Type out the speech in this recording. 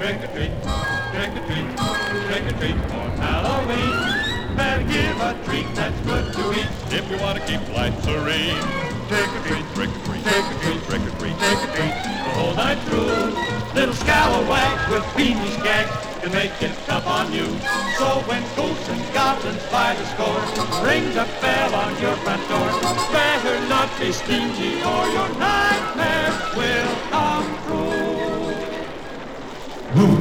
Trick or treat, trick or treat, trick or treat for Halloween. Better give a treat that's good to eat if you want to keep life serene. Trick or treat, trick or treat, trick or treat, trick or treat, trick or treat the whole night through. Little scalawag with fiendish gags can make it tough on you. So when ghosts and goblins by the score ring the bell on your front door, better not be stingy or your nightmare will come true.